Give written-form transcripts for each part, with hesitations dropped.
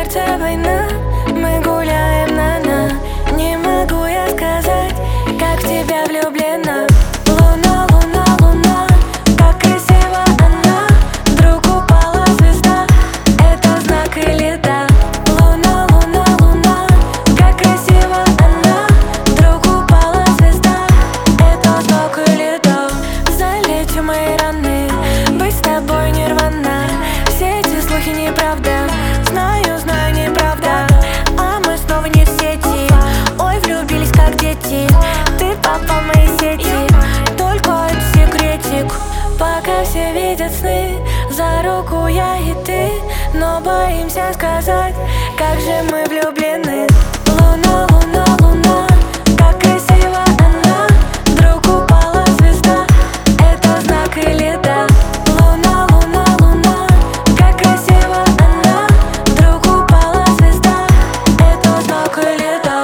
сердце война, мы гуляем на. Не могу я сказать, как в тебя влюблена. Луна, луна, луна, как красива она. Вдруг упала звезда, это знак или да? Луна, луна, луна, как красива она. Вдруг упала звезда, это знак или да? Залечу мои раны, быть с тобой нирвана. Все эти слухи неправда, знаю, знаю, неправда. А мы снова не в сети, ой, влюбились как дети. Ты попал в мои сети, только это секретик. Пока все видят сны, за руку я и ты, но боимся сказать, как же мы влюблены. Луна, луна, луна, как красива она. Вдруг упала звезда, это знак или да? Луна, луна, луна, как красива она. Вдруг упала звезда, это знак или да?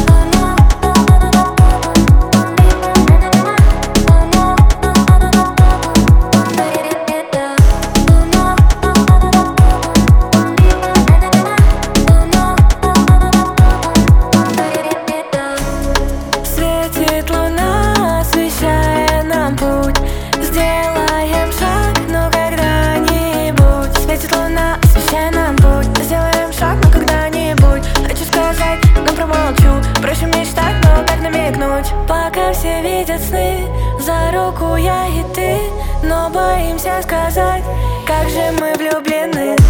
Светит луна, освещая нам путь. Сделаем шаг, но когда-нибудь. Светит луна, освещая нам путь. Сделаем шаг, но когда-нибудь. Хочу сказать, но промолчу. Проще мечтать, но так намекнуть. Пока все видят сны, за руку я и ты, но боимся сказать, как же мы влюблены.